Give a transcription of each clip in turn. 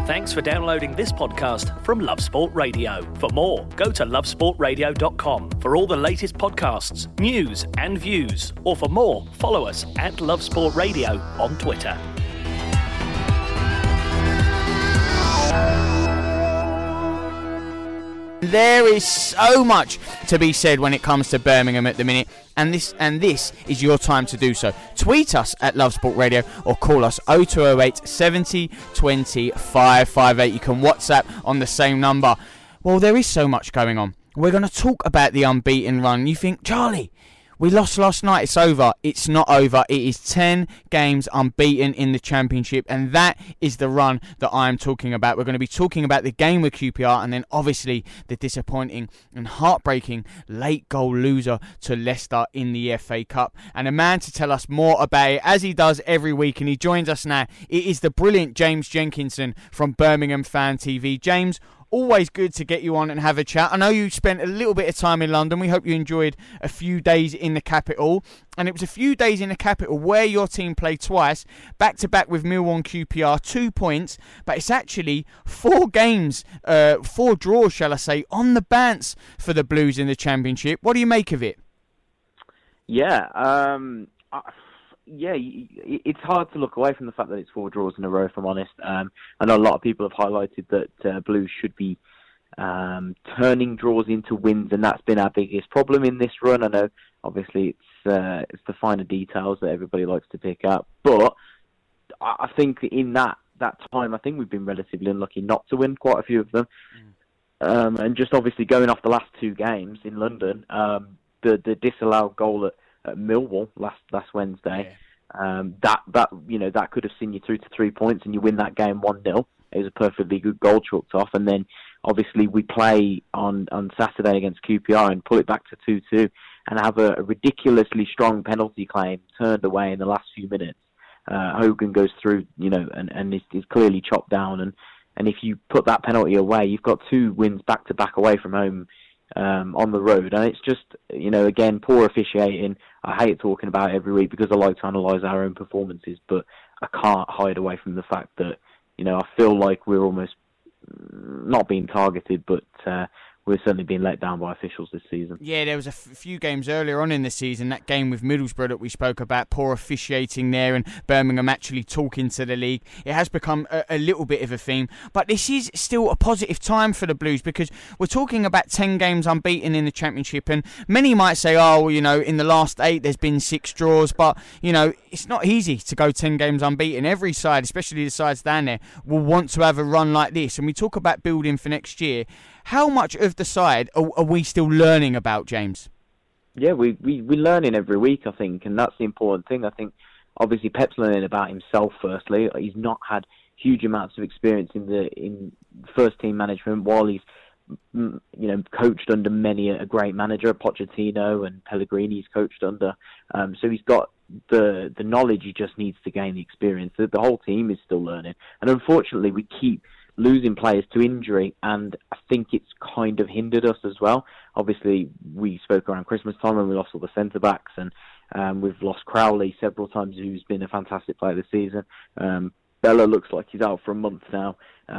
Thanks for downloading this podcast from Love Sport Radio. For more, go to lovesportradio.com for all the latest podcasts, news and views. Or for more, follow us at Love Sport Radio on Twitter. There is so much to be said when it comes to Birmingham at the minute, and this is your time to do so. Tweet us at Love Sport Radio or call us 0208 70 20 558. You can WhatsApp on the same number. Well, there is so much going on. We're going to talk about the unbeaten run. You think, Charlie, we lost last night, it's over. It's not over. It is 10 games unbeaten in the Championship, and that is the run that I'm talking about. We're going to be talking about the game with QPR, and then obviously the disappointing and heartbreaking late goal loser to Leicester in the FA Cup. And a man to tell us more about it, as he does every week, and he joins us now, it is the brilliant James Jenkinson from Birmingham Fan TV. James, always good to get you on and have a chat. I know you spent a little bit of time in London. We hope you enjoyed a few days in the capital. And it was a few days in the capital where your team played twice, back-to-back with Millwall and QPR, 2 points. But it's actually 4 games, 4 draws, shall I say, on the bounce for the Blues in the Championship. What do you make of it? Yeah, it's hard to look away from the fact that it's 4 draws in a row, if I'm honest. I know a lot of people have highlighted that Blues should be turning draws into wins, and that's been our biggest problem in this run. I know, obviously, it's the finer details that everybody likes to pick up, but I think in that time, I think we've been relatively unlucky not to win quite a few of them. And just obviously going off the last 2 games in London, the disallowed goal at Millwall last Wednesday, that could have seen you through to 3 points and you win that game 1-0. It was a perfectly good goal chalked off, and then obviously we play on Saturday against QPR and pull it back to 2-2 and have a ridiculously strong penalty claim turned away in the last few minutes. Hogan goes through, and is clearly chopped down, and if you put that penalty away, you've got 2 wins back to back away from home on the road, and it's just, again, poor officiating. I hate talking about it every week because I like to analyse our own performances, but I can't hide away from the fact that, I feel like we're almost not being targeted, but we're certainly being let down by officials this season. Yeah, there was a few games earlier on in the season, that game with Middlesbrough that we spoke about, poor officiating there and Birmingham actually talking to the league. It has become a little bit of a theme, but this is still a positive time for the Blues because we're talking about 10 games unbeaten in the Championship, and many might say, in the last 8 there's been 6 draws, but, it's not easy to go 10 games unbeaten. Every side, especially the sides down there, will want to have a run like this, and we talk about building for next year. How much of the side are we still learning about, James? Yeah, we're learning every week, I think, and that's the important thing. I think, obviously, Pep's learning about himself, firstly. He's not had huge amounts of experience in first-team management while he's, coached under many a great manager, Pochettino and Pellegrini he's coached under. So he's got the knowledge, he just needs to gain the experience. The whole team is still learning. And unfortunately, we keep losing players to injury, and I think it's kind of hindered us as well. Obviously, we spoke around Christmas time and we lost all the centre-backs, and we've lost Crowley several times, who's been a fantastic player this season. Bella looks like he's out for a month now.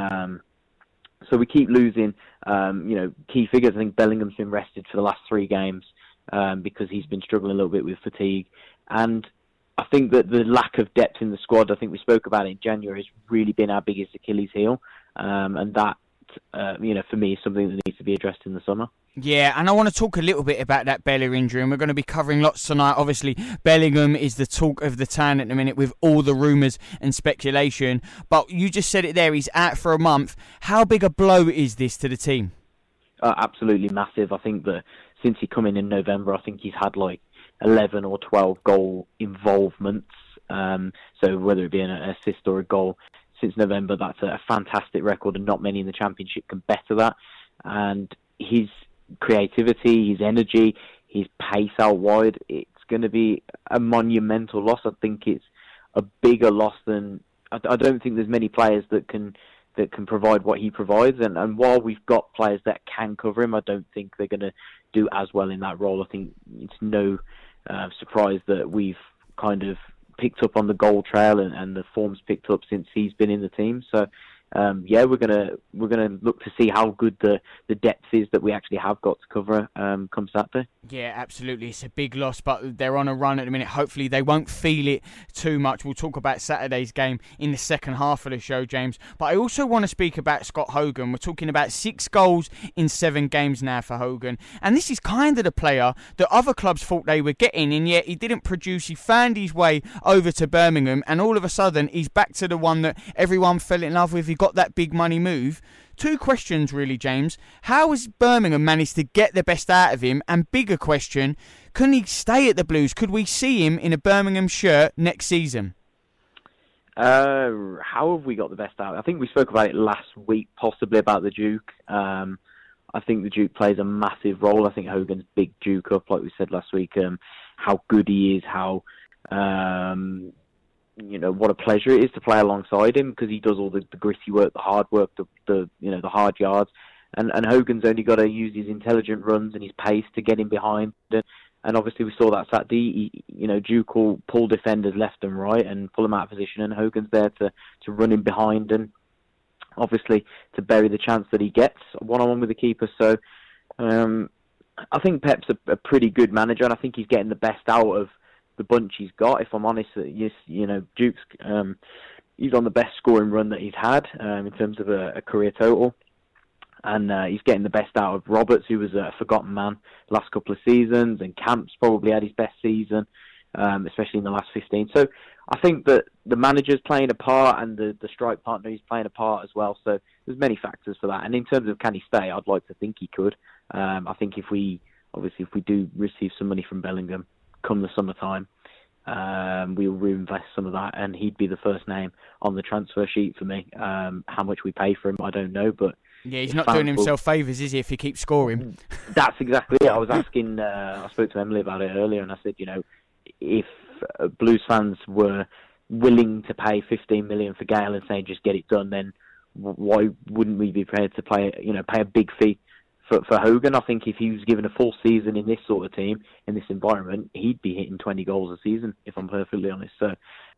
So we keep losing, key figures. I think Bellingham's been rested for the last 3 games because he's been struggling a little bit with fatigue. And I think that the lack of depth in the squad, I think we spoke about it in January, has really been our biggest Achilles heel. And that, for me, is something that needs to be addressed in the summer. Yeah, and I want to talk a little bit about that Bella injury, and we're going to be covering lots tonight. Obviously, Bellingham is the talk of the town at the minute with all the rumours and speculation. But you just said it there, he's out for a month. How big a blow is this to the team? Absolutely massive. I think that since he come in November, I think he's had 11 or 12 goal involvements. So whether it be an assist or a goal since November, that's a fantastic record, and not many in the Championship can better that. And his creativity, his energy, his pace out wide, it's going to be a monumental loss. I think it's a bigger loss than... I don't think there's many players that can provide what he provides. And while we've got players that can cover him, I don't think they're going to do as well in that role. I think it's no surprise that we've kind of picked up on the goal trail and the form's picked up since he's been in the team. So we're gonna look to see how good the depth is that we actually have got to cover come Saturday. Yeah, absolutely. It's a big loss, but they're on a run at the minute. Hopefully they won't feel it too much. We'll talk about Saturday's game in the second half of the show, James. But I also want to speak about Scott Hogan. We're talking about 6 goals in 7 games now for Hogan. And this is kind of the player that other clubs thought they were getting, and yet he didn't produce. He found his way over to Birmingham, and all of a sudden he's back to the one that everyone fell in love with. He got that big money move. 2 questions really, James. How has Birmingham managed to get the best out of him? And bigger question, can he stay at the Blues? Could we see him in a Birmingham shirt next season? How have we got the best out? I think we spoke about it last week, possibly about the Duke. I think the Duke plays a massive role. I think Hogan's big Duke up, like we said last week. How good he is, how what a pleasure it is to play alongside him, because he does all the gritty work, the hard work, the hard yards. And Hogan's only got to use his intelligent runs and his pace to get him behind. And obviously we saw that Saturday. Duke will pull defenders left and right and pull them out of position, and Hogan's there to run him behind and obviously to bury the chance that he gets one-on-one with the keeper. So I think Pep's a pretty good manager, and I think he's getting the best out of the bunch he's got. If I'm honest, yes, Duke's he's on the best scoring run that he's had in terms of a career total, and he's getting the best out of Roberts, who was a forgotten man last couple of seasons, and Camp's probably had his best season, especially in the last 15. So I think that the manager's playing a part, and the strike partner is playing a part as well. So there's many factors for that. And in terms of can he stay, I'd like to think he could. I think if we do receive some money from Bellingham come the summertime, we'll reinvest some of that, and he'd be the first name on the transfer sheet for me. How much we pay for him, I don't know, but yeah, he's not doing himself favours, is he, if he keeps scoring? That's exactly it. I was asking, I spoke to Emily about it earlier, and I said, if Blues fans were willing to pay 15 million for Gale and saying just get it done, then why wouldn't we be prepared to pay a big fee for Hogan? I think if he was given a full season in this sort of team, in this environment, he'd be hitting 20 goals a season, if I'm perfectly honest. So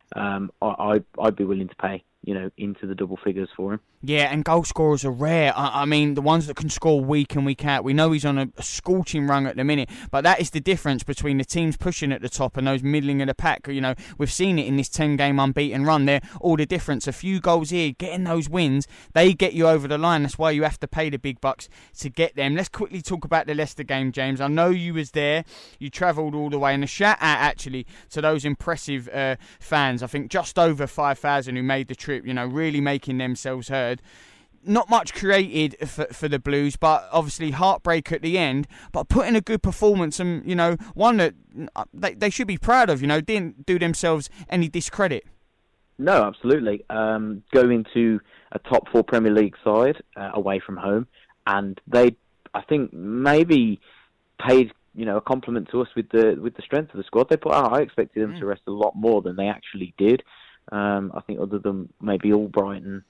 I'd be willing to pay, into the double figures for him. Yeah, and goal scorers are rare. I mean, the ones that can score week in, week out. We know he's on a scorching run at the minute, but that is the difference between the teams pushing at the top and those middling of the pack. We've seen it in this 10-game unbeaten run. They're all the difference. A few goals here, getting those wins, they get you over the line. That's why you have to pay the big bucks to get them. Let's quickly talk about the Leicester game, James. I know you was there. You travelled all the way. And a shout out, actually, to those impressive fans. I think just over 5,000 who made the trip, really making themselves heard. Not much created for the Blues, but obviously heartbreak at the end, but putting a good performance, and one that they should be proud of, didn't do themselves any discredit. No, absolutely. Going to a top 4 Premier League side away from home, and they, I think, maybe paid a compliment to us with the strength of the squad they put out. I expected them to rest a lot more than they actually did. I think other than maybe Albrighton,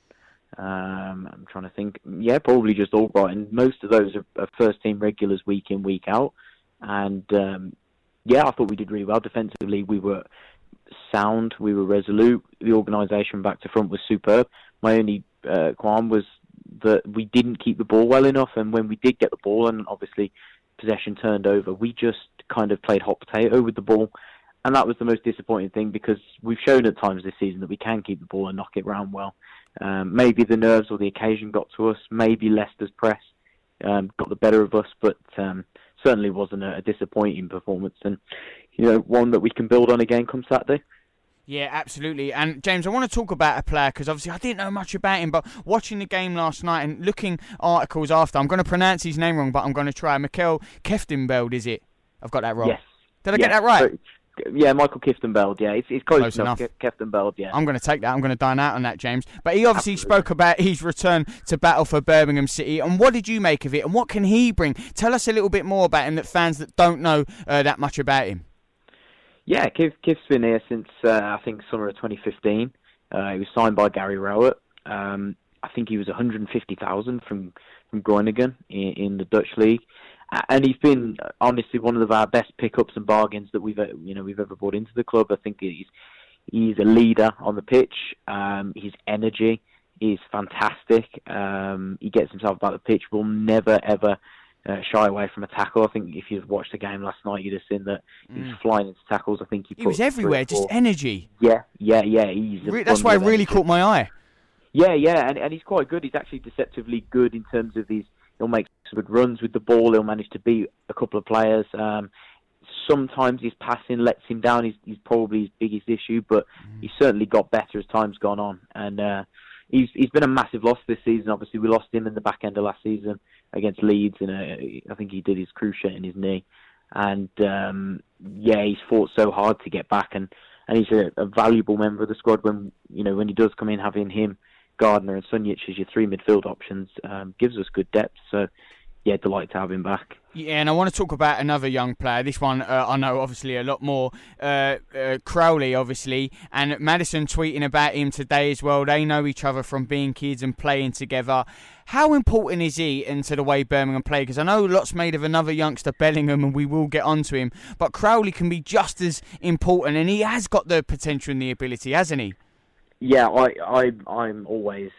I'm trying to think. Yeah, probably just Albrighton. Most of those are first-team regulars week in, week out. And, I thought we did really well. Defensively, we were sound. We were resolute. The organisation back to front was superb. My only qualm was that we didn't keep the ball well enough. And when we did get the ball, and obviously possession turned over, we just kind of played hot potato with the ball. And that was the most disappointing thing, because we've shown at times this season that we can keep the ball and knock it round well. Maybe the nerves or the occasion got to us. Maybe Leicester's press got the better of us, but certainly wasn't a disappointing performance, and one that we can build on again come Saturday. Yeah, absolutely. And James, I want to talk about a player, because obviously I didn't know much about him, but watching the game last night and looking articles after, I'm going to pronounce his name wrong, but I'm going to try. Michael Kieftenbeld, is it? I've got that wrong. Yes. Did I get that right? Yeah, Michael Kieftenbeld, yeah. It's close enough. Kieftenbeld, yeah. I'm going to take that. I'm going to dine out on that, James. But he obviously spoke about his return to battle for Birmingham City. And what did you make of it? And what can he bring? Tell us a little bit more about him, that fans that don't know that much about him. Yeah, Kif's been here since, I think, summer of 2015. He was signed by Gary Rowett. I think he was 150,000 from Groningen in the Dutch league. And he's been, honestly, one of our best pickups and bargains that we've ever brought into the club. I think he's a leader on the pitch. His energy, is fantastic. He gets himself about the pitch. Will never ever shy away from a tackle. I think if you've watched the game last night, you'd have seen that he was flying into tackles. I think he was everywhere, just energy. Yeah. That's why it really caught my eye. Yeah, and he's quite good. He's actually deceptively good in terms of he'll make some good runs with the ball. He'll manage to beat a couple of players. Sometimes his passing lets him down. He's probably his biggest issue, but he's certainly got better as time's gone on. And he's been a massive loss this season. Obviously, we lost him in the back end of last season against Leeds, and I think he did his cruciate in his knee. And he's fought so hard to get back, and he's a valuable member of the squad when he does come in. Having him, Gardner and Sunjic as your three midfield options gives us good depth. So, yeah, delighted to have him back. Yeah, and I want to talk about another young player. This one I know obviously a lot more. Crowley, obviously, and Madison tweeting about him today as well. They know each other from being kids and playing together. How important is he into the way Birmingham play? Because I know lots made of another youngster, Bellingham, and we will get onto him. But Crowley can be just as important, and he has got the potential and the ability, hasn't he? Yeah, I'm always,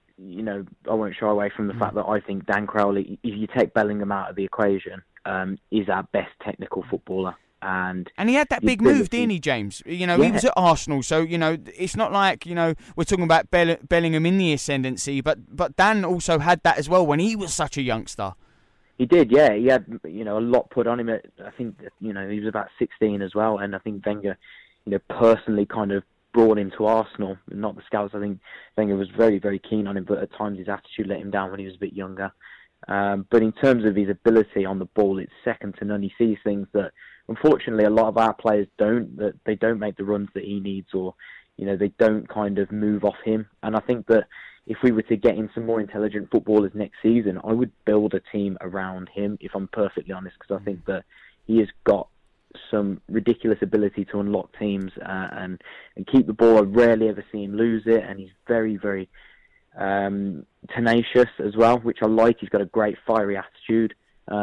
I won't shy away from the fact that I think Dan Crowley, if you take Bellingham out of the equation, is our best technical footballer. And he had that big move, didn't he, James? He was at Arsenal, so, it's not like, we're talking about Bellingham in the ascendancy, but Dan also had that as well when he was such a youngster. He did, yeah. He had, a lot put on him. I think, he was about 16 as well, and I think Wenger, personally kind of brought him to Arsenal, not the scouts. I think Wenger was very, very keen on him, but at times his attitude let him down when he was a bit younger. But in terms of his ability on the ball, it's second to none. He sees things that, unfortunately, a lot of our players don't. That they don't make the runs that he needs, or they don't kind of move off him. And I think that if we were to get in some more intelligent footballers next season, I would build a team around him, if I'm perfectly honest, because I think that he has got some ridiculous ability to unlock teams and keep the ball. I rarely ever see him lose it, and he's very, very tenacious as well, which I like. He's got a great fiery attitude.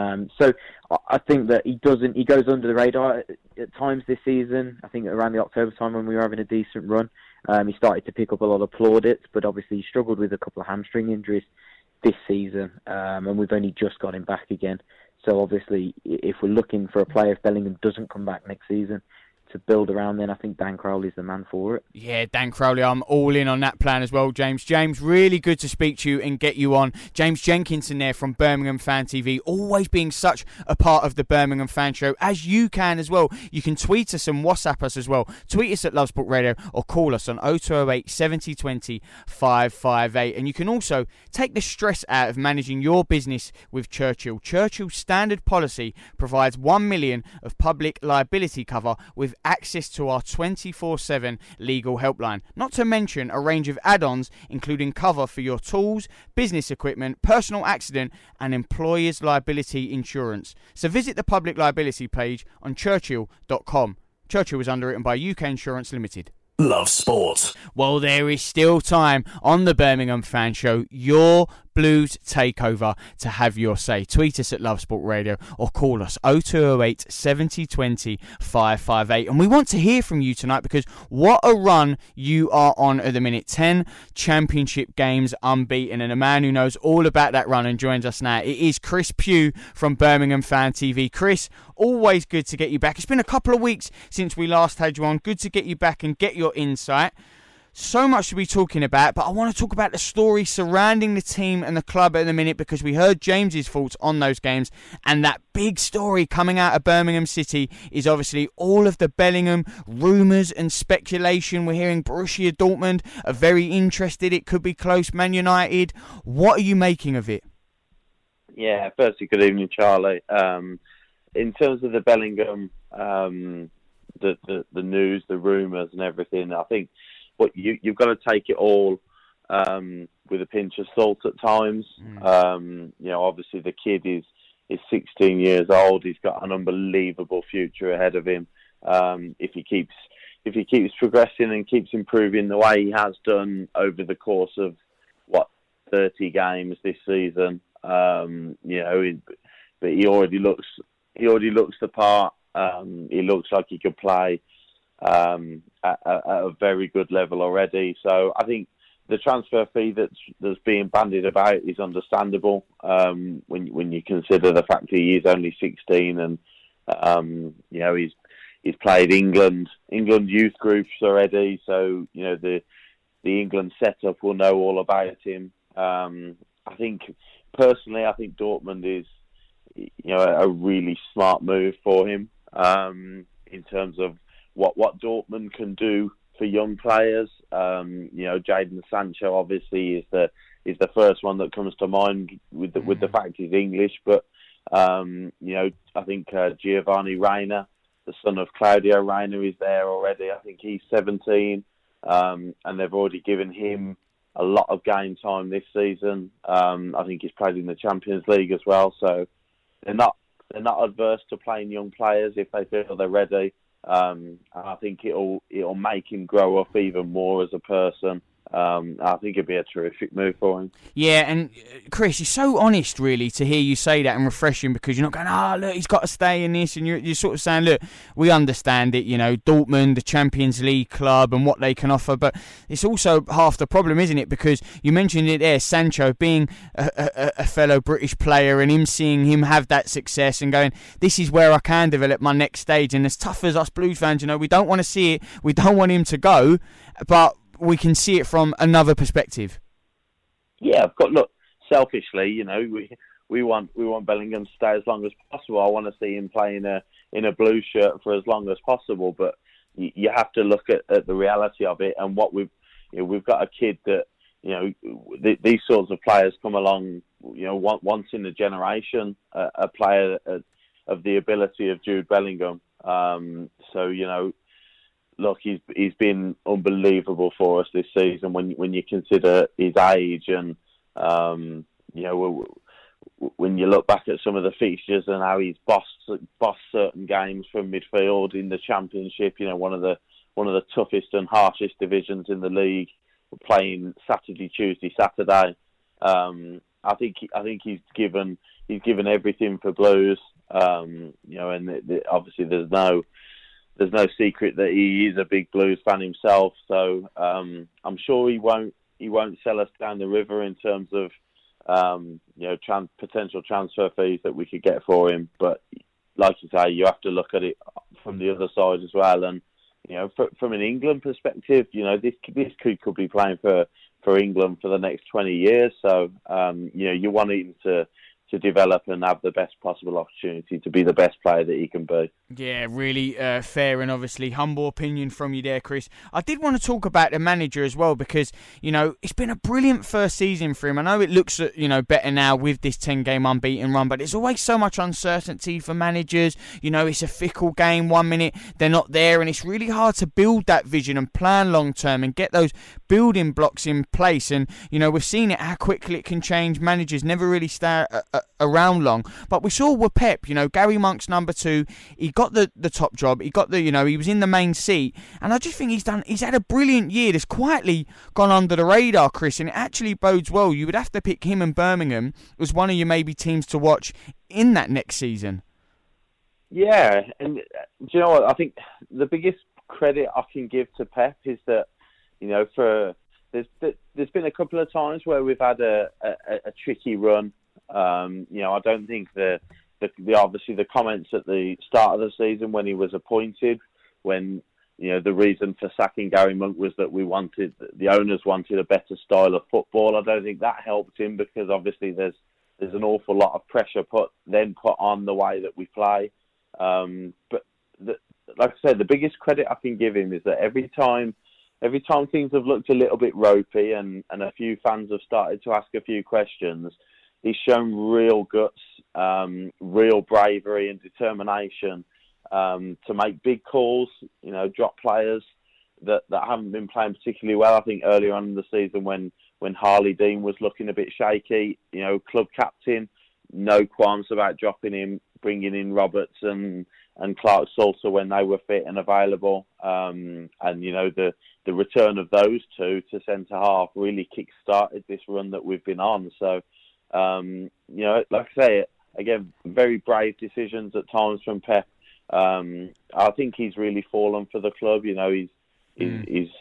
So I think that he goes under the radar at times this season. I think around the October time when we were having a decent run, he started to pick up a lot of plaudits, but obviously he struggled with a couple of hamstring injuries this season, and we've only just got him back again. So obviously, if we're looking for a player, if Bellingham doesn't come back next season, to build around, then I think Dan Crowley's the man for it. Yeah, Dan Crowley, I'm all in on that plan as well, James. James, really good to speak to you and get you on. James Jenkinson there from Birmingham Fan TV, always being such a part of the Birmingham Fan Show, as you can as well. You can tweet us and WhatsApp us as well. Tweet us at Love Sport Radio or call us on 0208 70 20 558. And you can also take the stress out of managing your business with Churchill. Churchill's standard policy provides 1 million of public liability cover with access to our 24/7 legal helpline. Not to mention a range of add-ons including cover for your tools, business equipment, personal accident and employer's liability insurance. So visit the public liability page on churchill.com. Churchill was underwritten by UK Insurance Limited. Love Sport. Well, there is still time on the Birmingham Fan Show, your Blues takeover, to have your say. Tweet us at Love Sport Radio or call us 0208 70 20 558. And we want to hear from you tonight because what a run you are on at the minute. 10 championship games unbeaten, and a man who knows all about that run and joins us now. It is Chris Pugh from Birmingham Fan TV. Chris, always good to get you back. It's been a couple of weeks since we last had you on. Good to get you back and get your insight. So much to be talking about, but I want to talk about the story surrounding the team and the club at the minute because we heard James's thoughts on those games, and that big story coming out of Birmingham City is obviously all of the Bellingham rumours and speculation. We're hearing Borussia Dortmund are very interested. It could be close. Man United. What are you making of it? Yeah, firstly, good evening, Charlie. In terms of the Bellingham, the news, the rumours and everything, I think what you've got to take it all with a pinch of salt at times. Obviously the kid is 16 years old. He's got an unbelievable future ahead of him. If he keeps progressing and keeps improving the way he has done over the course of 30 games this season, but he already looks the part. He looks like he could play at a very good level already. So I think the transfer fee that's being bandied about is understandable when you consider the fact he is only 16 and he's played England youth groups already, so the England setup will know all about him. I think Dortmund is a really smart move for him in terms of what Dortmund can do for young players. Jadon Sancho obviously is the first one that comes to mind with the fact he's English, but I think Giovanni Reina, the son of Claudio Reina, is there already. I think he's 17, and they've already given him a lot of game time this season. I think he's played in the Champions League as well, so they're not adverse to playing young players if they feel they're ready. And I think it'll make him grow up even more as a person. I think it'd be a terrific move for him. Yeah, and Chris, it's so honest, really, to hear you say that and refreshing, because you're not going, look, he's got to stay in this, and you're sort of saying, look, we understand it, Dortmund, the Champions League club, and what they can offer, but it's also half the problem, isn't it? Because you mentioned it there, Sancho being a fellow British player, and seeing him have that success and going, this is where I can develop my next stage. And as tough as us Blues fans, we don't want to see it, we don't want him to go, but we can see it from another perspective. Yeah, look, selfishly, we want Bellingham to stay as long as possible. I want to see him play in a blue shirt for as long as possible. But you have to look at the reality of it, and what we've got a kid that these sorts of players come along, once in a generation. A player of the ability of Jude Bellingham. Look, he's been unbelievable for us this season when you consider his age, and when you look back at some of the fixtures and how he's bossed certain games from midfield in the Championship, one of the toughest and harshest divisions in the league, playing Saturday, Tuesday, Saturday. I think he's given everything for Blues, and obviously there's no secret that he is a big Blues fan himself. So I'm sure he won't sell us down the river in terms of potential transfer fees that we could get for him. But like you say, you have to look at it from the other side as well. And from an England perspective, this kid could be playing for England for the next 20 years. So you want him to develop and have the best possible opportunity to be the best player that he can be. Yeah, really fair and obviously humble opinion from you there, Chris. I did want to talk about the manager as well, because, it's been a brilliant first season for him. I know it looks, better now with this 10-game unbeaten run, but there's always so much uncertainty for managers. It's a fickle game. 1 minute they're not there, and it's really hard to build that vision and plan long-term and get those building blocks in place. And, we've seen it, how quickly it can change. Managers never really stay around long. But we saw with Pep, Gary Monk's number 2, he got the top job, he got he was in the main seat, and I just think he's had a brilliant year that's quietly gone under the radar, Chris, and it actually bodes well. You would have to pick him and Birmingham as one of your maybe teams to watch in that next season. Yeah, and do you know what? I think the biggest credit I can give to Pep is that, there's been a couple of times where we've had a tricky run. I don't think obviously the comments at the start of the season when he was appointed, when the reason for sacking Gary Monk was that the owners wanted a better style of football. I don't think that helped him, because obviously there's an awful lot of pressure put on the way that we play. But like I said, the biggest credit I can give him is that every time things have looked a little bit ropey and a few fans have started to ask a few questions, he's shown real guts, real bravery and determination to make big calls, drop players that haven't been playing particularly well. I think earlier on in the season when Harley Dean was looking a bit shaky, club captain, no qualms about dropping him, bringing in Roberts and Clark Salter when they were fit and available. And the return of those two to centre half really kick-started this run that we've been on. So, like I say, again, very brave decisions at times from Pep. I think he's really fallen for the club. He's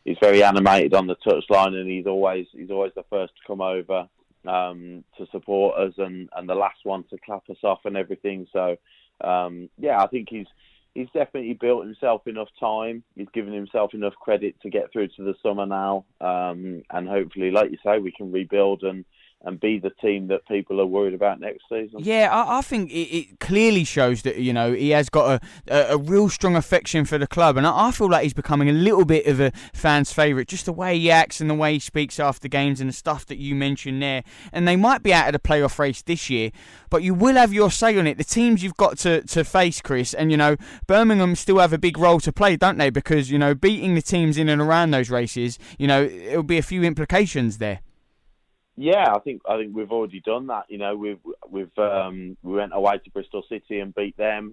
he's very animated on the touchline, and he's always the first to come over to support us and the last one to clap us off and everything. So I think he's definitely built himself enough time. He's given himself enough credit to get through to the summer now, and hopefully, like you say, we can rebuild and be the team that people are worried about next season. Yeah, I think it clearly shows that, you know, he has got a real strong affection for the club, and I feel like he's becoming a little bit of a fan's favourite, just the way he acts and the way he speaks after games and the stuff that you mentioned there. And they might be out of the playoff race this year, but you will have your say on it. The teams you've got to face, Chris, and, you know, Birmingham still have a big role to play, don't they? Because, you know, beating the teams in and around those races, you know, it'll be a few implications there. Yeah, I think we've already done that. You know, we went away to Bristol City and beat them.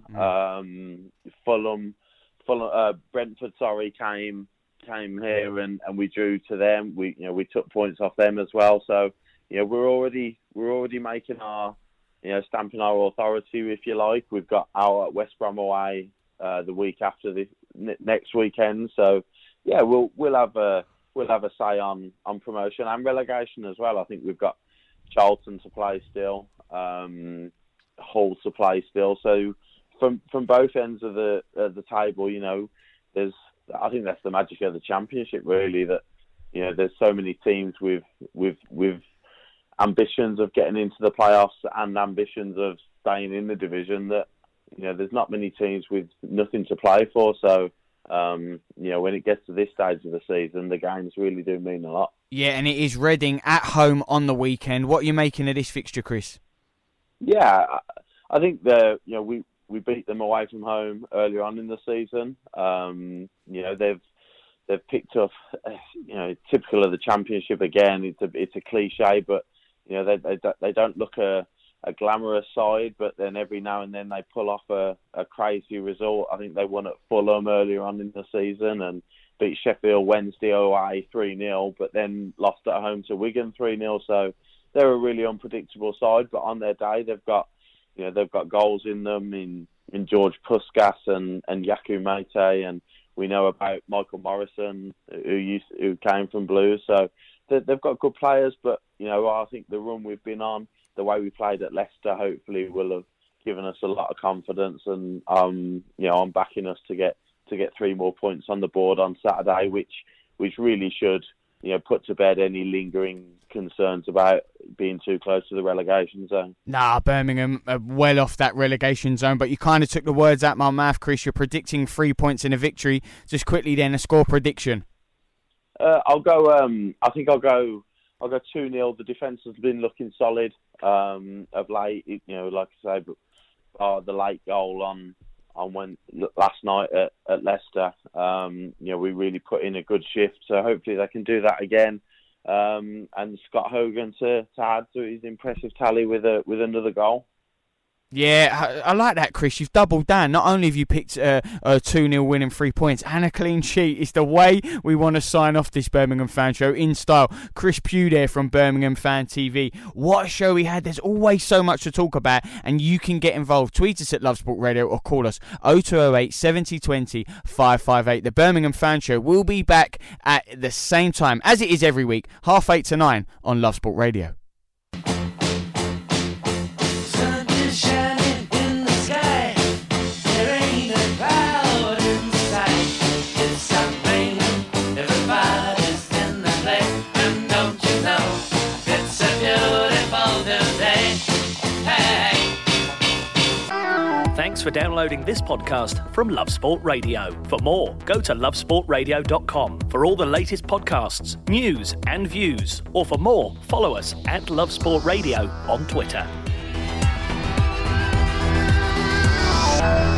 Brentford, came here and we drew to them. We took points off them as well. So, you know, we're already making our, you know, stamping our authority, if you like. We've got our West Brom away the week after the next weekend. So, yeah, we'll have a say on promotion and relegation as well. I think we've got Charlton to play still, Hull to play still. So from both ends of the table, you know, I think that's the magic of the Championship, really. That, you know, there's so many teams with ambitions of getting into the playoffs and ambitions of staying in the division. That, you know, there's not many teams with nothing to play for. So, you know, when it gets to this stage of the season, the games really do mean a lot. Yeah, and it is Reading at home on the weekend. What are you making of this fixture, Chris? Yeah, I think we beat them away from home earlier on in the season. You know, they've picked up, you know, typical of the Championship again. It's a cliche, but, you know, they don't look a glamorous side, but then every now and then they pull off a crazy result. I think they won at Fulham earlier on in the season and beat Sheffield Wednesday away 3-0, but then lost at home to Wigan 3-0. So they're a really unpredictable side, but on their day they've got goals in them in George Puskas and Yaku Mate, and we know about Michael Morrison who came from Blues. So they've got good players, but, you know, I think the run we've been on, the way we played at Leicester, hopefully will have given us a lot of confidence, and you know, I'm backing us to get 3 more points on the board on Saturday, which really should, you know, put to bed any lingering concerns about being too close to the relegation zone. Nah, Birmingham are well off that relegation zone, but you kind of took the words out of my mouth, Chris. You're predicting 3 points in a victory. Just quickly then, a score prediction. I'll go 2-0. The defence has been looking solid of late. You know, like I say, but the late goal on last night at Leicester, you know, we really put in a good shift. So hopefully they can do that again. And Scott Hogan to add to his impressive tally with another goal. Yeah, I like that, Chris. You've doubled down. Not only have you picked a 2-0 win and 3 points and a clean sheet, it's the way we want to sign off this Birmingham Fan Show in style. Chris Pugh there from Birmingham Fan TV. What a show we had. There's always so much to talk about, and you can get involved. Tweet us at Love Sport Radio or call us 0208 70 20 558. The Birmingham Fan Show will be back at the same time as it is every week, 8:30 to 9 on Love Sport Radio. Thanks for downloading this podcast from Love Sport Radio. For more, go to lovesportradio.com for all the latest podcasts, news and views. Or for more, follow us at Love Sport Radio on Twitter.